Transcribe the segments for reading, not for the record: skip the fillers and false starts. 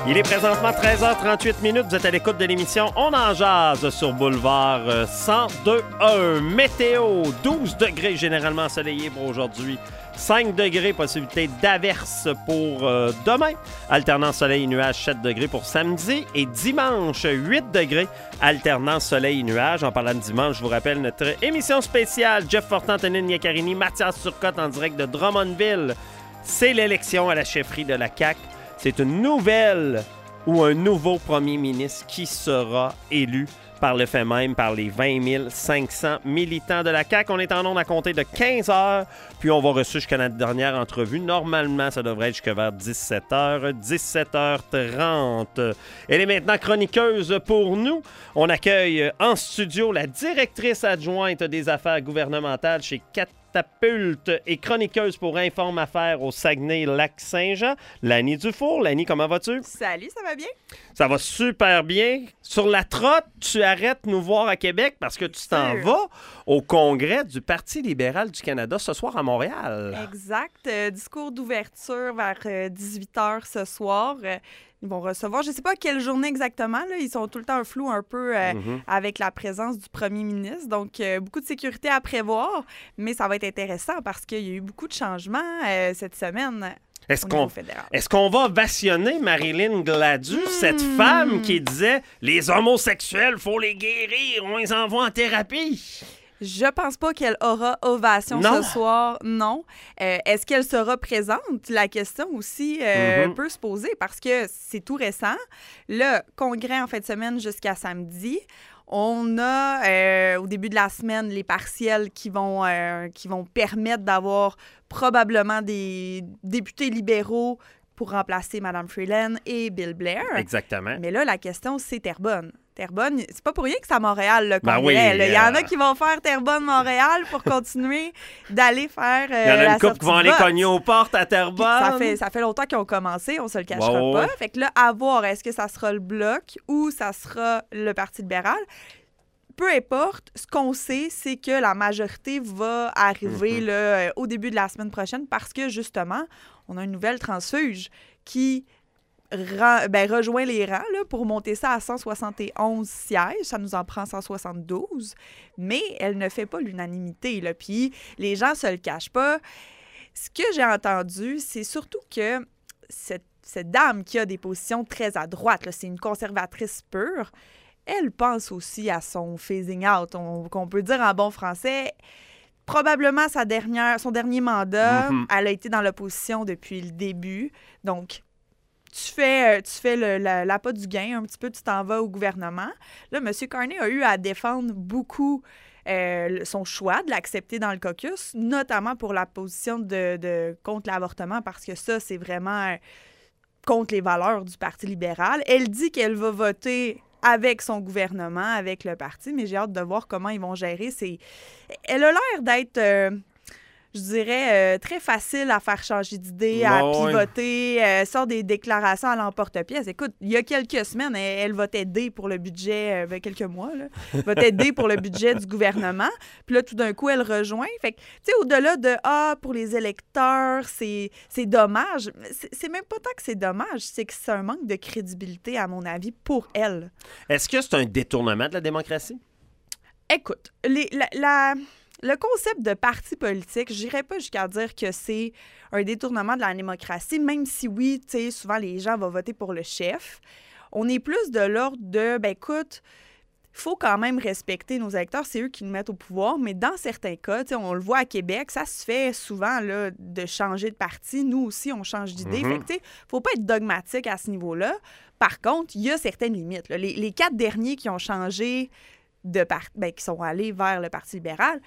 Il est présentement 13h38. Vous êtes à l'écoute de l'émission On en jase sur Boulevard 102.1. Météo, 12 degrés généralement ensoleillé pour aujourd'hui. 5 degrés, possibilité d'averse pour demain. Alternant soleil et nuages, 7 degrés pour samedi. Et dimanche, 8 degrés, alternant soleil et nuages. En parlant de dimanche, je vous rappelle notre émission spéciale. Jeff Fortin, Antonine Niacarini, Mathias Turcotte en direct de Drummondville. C'est l'élection à la chefferie de la CAQ. C'est une nouvelle ou un nouveau premier ministre qui sera élu par le fait même par les 20 500 militants de la CAQ. On est en onde à compter de 15 heures, puis on va reçu jusqu'à notre dernière entrevue. Normalement, ça devrait être jusqu'à vers 17h, 17h30. Elle est maintenant chroniqueuse pour nous. On accueille en studio la directrice adjointe des affaires gouvernementales chez Catapulte et chroniqueuse pour Informe Affaires au Saguenay-Lac-Saint-Jean, Lani Dufour. Lani, comment vas-tu? Salut, ça va bien? Ça va super bien. Sur la trotte, tu arrêtes nous voir à Québec parce que tu t'en vas au congrès du Parti libéral du Canada ce soir à Montréal. Exact. Discours d'ouverture vers 18h ce soir. Ils vont recevoir, je ne sais pas quelle journée exactement, là, ils sont tout le temps un flou un peu avec la présence du premier ministre. Donc, beaucoup de sécurité à prévoir, mais ça va être intéressant parce qu'il y a eu beaucoup de changements cette semaine. Est-ce qu'on va ovationner Marilyn Gladu, cette femme qui disait « Les homosexuels, faut les guérir, on les envoie en thérapie ». Je pense pas qu'elle aura ovation ce soir, non. Est-ce qu'elle sera présente? La question aussi peut se poser parce que c'est tout récent. Le congrès en fin de semaine jusqu'à samedi. On a, au début de la semaine, les partiels qui vont permettre d'avoir probablement des députés libéraux pour remplacer Mme Freeland et Bill Blair. Exactement. Mais là, la question, c'est Terrebonne. Terrebonne, c'est pas pour rien que c'est à Montréal, le congrès. Ben oui, il y en a qui vont faire Terrebonne-Montréal pour continuer d'aller faire il y en a une couple qui vont aller cogner aux portes à Terrebonne. Ça fait longtemps qu'ils ont commencé, on se le cachera pas. Fait que là, à voir, est-ce que ça sera le Bloc ou ça sera le Parti libéral? Peu importe, ce qu'on sait, c'est que la majorité va arriver là, au début de la semaine prochaine parce que, justement, on a une nouvelle transfuge qui rejoint les rangs là, pour monter ça à 171 sièges. Ça nous en prend 172, mais elle ne fait pas l'unanimité. Là. Puis les gens ne se le cachent pas. Ce que j'ai entendu, c'est surtout que cette dame qui a des positions très à droite, là, c'est une conservatrice pure, elle pense aussi à son phasing out, qu'on peut dire en bon français. Probablement son dernier mandat, elle a été dans l'opposition depuis le début. Donc, tu fais l'appât du gain un petit peu, tu t'en vas au gouvernement. Là, M. Carney a eu à défendre beaucoup son choix de l'accepter dans le caucus, notamment pour la position de contre l'avortement, parce que ça, c'est vraiment contre les valeurs du Parti libéral. Elle dit qu'elle va voter avec son gouvernement, avec le parti, mais j'ai hâte de voir comment ils vont gérer. Elle a l'air d'être, je dirais, très facile à faire changer d'idée, à pivoter, sort des déclarations à l'emporte-pièce. Écoute, il y a quelques semaines, elle votait D pour le budget, quelques mois, là, votait D pour le budget du gouvernement. Puis là, tout d'un coup, elle rejoint. Fait que, tu sais, au-delà de pour les électeurs, c'est dommage. C'est même pas tant que c'est dommage, c'est que c'est un manque de crédibilité, à mon avis, pour elle. Est-ce que c'est un détournement de la démocratie? Écoute, le concept de parti politique, je n'irais pas jusqu'à dire que c'est un détournement de la démocratie, même si oui, tu sais, souvent les gens vont voter pour le chef. On est plus de l'ordre de, écoute, il faut quand même respecter nos électeurs, c'est eux qui nous mettent au pouvoir, mais dans certains cas, tu sais, on le voit à Québec, ça se fait souvent là, de changer de parti. Nous aussi, on change d'idée. Fait que, tu sais, faut pas être dogmatique à ce niveau-là. Par contre, il y a certaines limites. Là. Les 4 derniers qui ont changé qui sont allés vers le Parti libéral,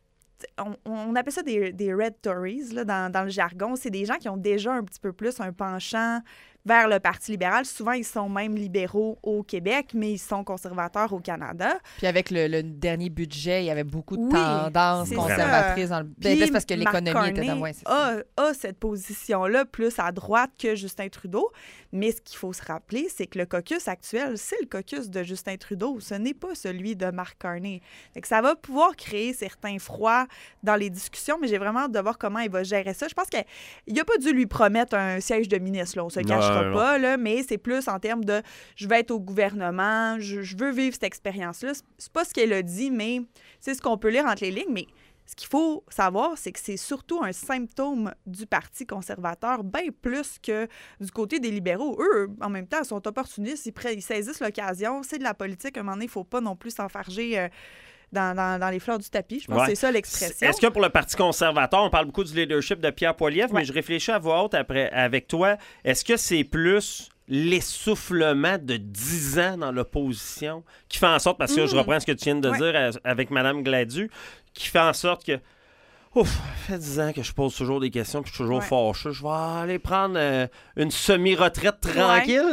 on appelle ça des Red Tories là, dans le jargon. C'est des gens qui ont déjà un petit peu plus un penchant vers le Parti libéral. Souvent, ils sont même libéraux au Québec, mais ils sont conservateurs au Canada. Puis avec le dernier budget, il y avait beaucoup de tendances conservatrices dans le... Puis parce que l'économie était dans a cette position-là plus à droite que Justin Trudeau. Mais ce qu'il faut se rappeler, c'est que le caucus actuel, c'est le caucus de Justin Trudeau. Ce n'est pas celui de Mark Carney. Fait que ça va pouvoir créer certains froids dans les discussions, mais j'ai vraiment hâte de voir comment il va gérer ça. Je pense qu'il n'a pas dû lui promettre un siège de ministre, là, on se le cachera changera pas, là, mais c'est plus en termes de je vais être au gouvernement, je veux vivre cette expérience-là. C'est pas ce qu'elle a dit, mais c'est ce qu'on peut lire entre les lignes, mais ce qu'il faut savoir, c'est que c'est surtout un symptôme du Parti conservateur, bien plus que du côté des libéraux. Eux, en même temps, sont opportunistes, ils saisissent l'occasion. C'est de la politique, à un moment donné, il ne faut pas non plus s'enfarger dans les fleurs du tapis. Je pense que c'est ça l'expression. Est-ce que pour le Parti conservateur, on parle beaucoup du leadership de Pierre Poilievre, mais je réfléchis à voix haute avec toi. Est-ce que c'est plus l'essoufflement de 10 ans dans l'opposition qui fait en sorte, parce que je reprends ce que tu viens de dire avec Mme Gladu, qui fait en sorte que ça fait 10 ans que je pose toujours des questions puis je suis toujours fâcheux. Je vais aller prendre une semi-retraite tranquille.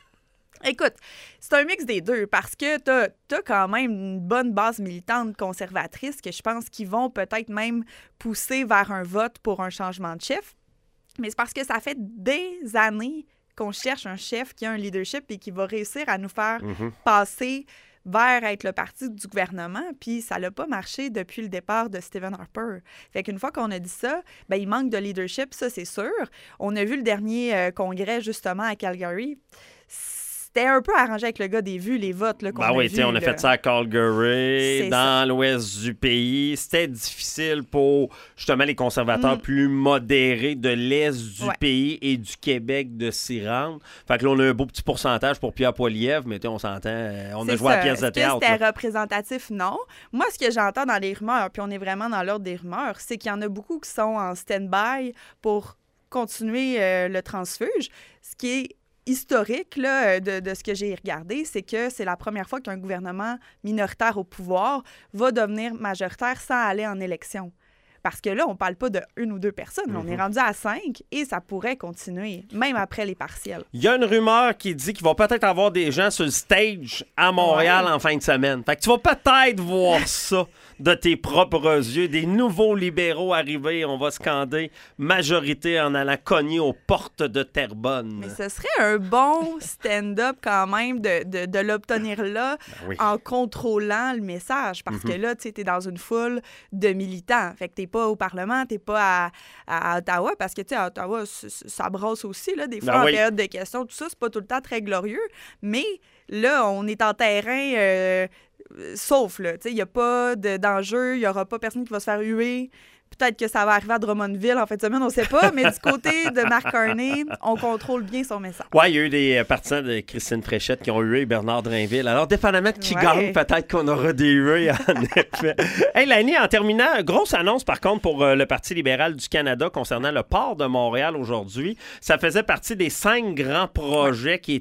Écoute, c'est un mix des deux parce que t'as quand même une bonne base militante conservatrice que je pense qu'ils vont peut-être même pousser vers un vote pour un changement de chef. Mais c'est parce que ça fait des années qu'on cherche un chef qui a un leadership et qui va réussir à nous faire passer vers être le parti du gouvernement, puis ça n'a pas marché depuis le départ de Stephen Harper. Fait qu'une fois qu'on a dit ça, ben il manque de leadership, ça c'est sûr. On a vu le dernier congrès justement à Calgary. C'était un peu arrangé avec le gars des vues, les votes là, qu'on a vus. On a fait ça à Calgary, dans l'ouest du pays. C'était difficile pour, justement, les conservateurs plus modérés de l'est du pays et du Québec de s'y rendre. Fait que là, on a un beau petit pourcentage pour Pierre Poilievre, mais on s'entend, on a joué à la pièce de théâtre. C'était représentatif, non. Moi, ce que j'entends dans les rumeurs, puis on est vraiment dans l'ordre des rumeurs, c'est qu'il y en a beaucoup qui sont en stand-by pour continuer le transfuge, ce qui est historique là, de ce que j'ai regardé, c'est que c'est la première fois qu'un gouvernement minoritaire au pouvoir va devenir majoritaire sans aller en élection. Parce que là, on ne parle pas de 1 ou 2 personnes. On est rendu à 5 et ça pourrait continuer, même après les partiels. Il y a une rumeur qui dit qu'il va peut-être avoir des gens sur le stage à Montréal en fin de semaine. Fait que tu vas peut-être voir ça de tes propres yeux. Des nouveaux libéraux arriver. On va scander majorité en allant cogner aux portes de Terrebonne. Mais ce serait un bon stand-up quand même de l'obtenir là en contrôlant le message. Parce que là, tu sais, t'es dans une foule de militants. Fait que t'es pas au Parlement, t'es pas à Ottawa, parce que, tu sais, à Ottawa, ça brasse aussi, là, des fois, en période de questions, tout ça, c'est pas tout le temps très glorieux, mais là, on est en terrain sauf, là, tu sais, il n'y a pas d'enjeu, il n'y aura pas personne qui va se faire huer. Peut-être que ça va arriver à Drummondville en fin de semaine, on ne sait pas, mais du côté de Mark Carney, on contrôle bien son message. Oui, il y a eu des partisans de Christine Fréchette qui ont hué Bernard Drinville. Alors, dépendamment de qui gagne, peut-être qu'on aura des huées, en effet. Hey, Lani, en terminant, grosse annonce, par contre, pour le Parti libéral du Canada concernant le port de Montréal aujourd'hui. Ça faisait partie des 5 grands projets qui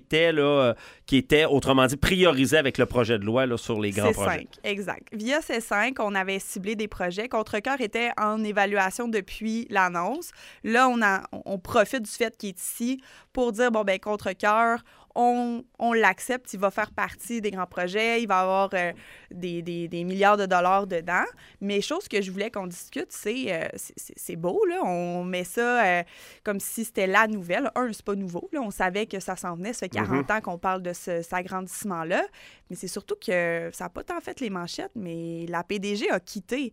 étaient, autrement dit, priorisés avec le projet de loi là, sur les grands projets. C5, exact. Via C5, on avait ciblé des projets. Contrecœur était en évaluation depuis l'annonce. Là, on profite du fait qu'il est ici pour dire, bon, ben Contrecœur, on l'accepte, il va faire partie des grands projets, il va avoir des milliards de dollars dedans. Mais chose que je voulais qu'on discute, c'est beau, là, on met ça comme si c'était la nouvelle. C'est pas nouveau, là, on savait que ça s'en venait, ça fait 40 ans qu'on parle de cet agrandissement-là, mais c'est surtout que ça n'a pas tant fait les manchettes, mais la PDG a quitté.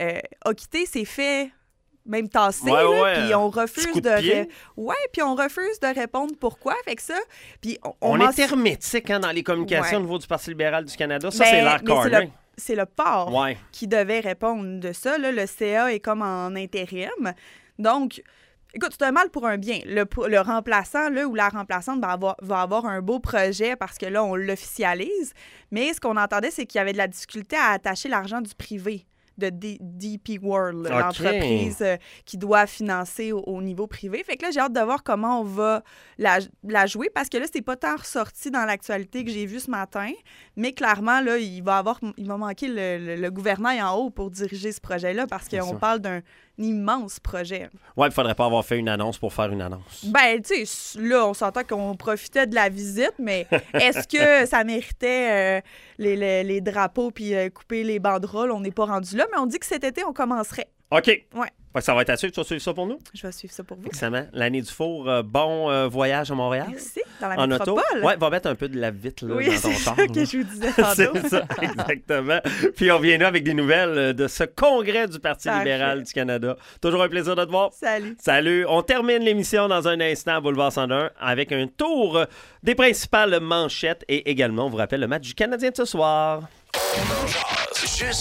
C'est fait... même tassé, puis on refuse puis on refuse de répondre pourquoi. Fait que ça, puis on est hermétique dans les communications au niveau du Parti libéral du Canada. Ça, c'est l'air Carney. C'est le port qui devait répondre de ça. Là, le CA est comme en intérim. Donc, écoute, c'est un mal pour un bien. Le remplaçant là, ou la remplaçante va avoir un beau projet parce que là, on l'officialise. Mais ce qu'on entendait, c'est qu'il y avait de la difficulté à attacher l'argent du privé de DP World, l'entreprise qui doit financer au niveau privé. Fait que là, j'ai hâte de voir comment on va la jouer, parce que là, c'est pas tant ressorti dans l'actualité que j'ai vu ce matin, mais clairement, là, il va manquer le gouvernail en haut pour diriger ce projet-là, parce qu'on parle d'un immense projet. Ouais, il faudrait pas avoir fait une annonce pour faire une annonce. Ben, tu sais, là, on s'entend qu'on profitait de la visite, mais est-ce que ça méritait les drapeaux puis couper les banderoles? On n'est pas rendu là, mais on dit que cet été, on commencerait. OK. Ouais. Ça va être à suivre. Tu vas suivre ça pour nous? Je vais suivre ça pour vous. Excellent. Lani Dufour, bon voyage à Montréal. Merci. Dans la en auto. métropole. Ouais, va mettre un peu de la vitre là, Oui, dans ton c'est char. ça que je vous disais tantôt. C'est ça, exactement. Puis on vient là avec des nouvelles de ce congrès du Parti Parfait. libéral du Canada. Toujours un plaisir de te voir. Salut. Salut. On termine l'émission dans un instant à Boulevard 101 avec un tour des principales manchettes et également, on vous rappelle, le match du Canadien de ce soir.